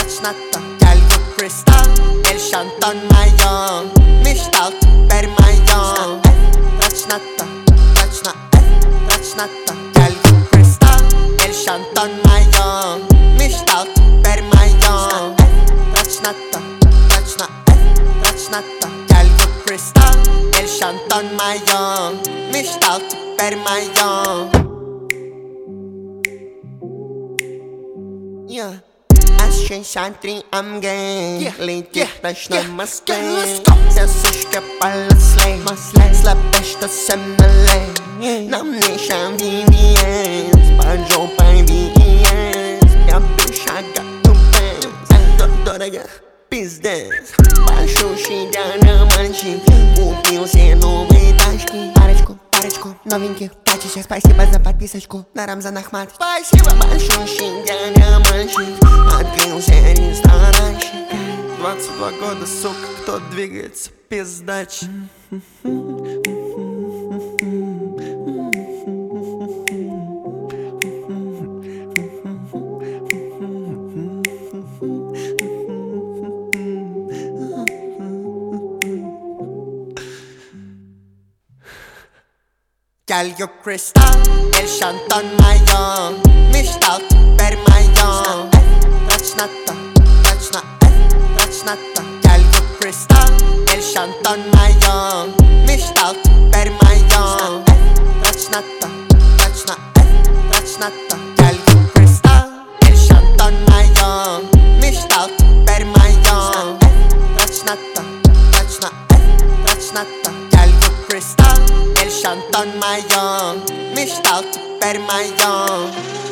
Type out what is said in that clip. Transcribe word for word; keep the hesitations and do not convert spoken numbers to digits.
Точно-то, кальву кристалл, эль шантон майон, мечтал теперь майон. Точно-то, точно, точно-то, кальву кристалл, эль шантон майон, мечтал теперь майон. Точно-то, точно, точно-то, кальву кристалл, эль шантон майон, мечтал теперь майон. Yeah. эс шестьдесят три эм джи yeah. Летит yeah. Точно yeah. в Москве yeah. Вся сушка полослей Слабешь, что со мной yeah. Нам не шаги ви эс Под жопой ви эс Я без шага тупец Дорого, пиздец Большущий диамантчик Купил все новые тачки Парочку, парочку новеньких тачек. Спасибо за подписочку на Рамзан Ахмат. Спасибо. Большущий диамантчик Открылся ресторанчик. Двадцать два года, сука, кто двигается, пиздач. Кальву кристалл, эль шантон майон, мечтал теперь майон. Точно-то, точно, точно-то, кальву кристалл, эль шантон майон, мечтал теперь майон. Точно-то, точно, точно-то, кальву кристалл, эль шантон майон, мечтал теперь майон. Точно-то, точно, точно-то, кальву кристалл, эль шантон майон, мечтал теперь майон.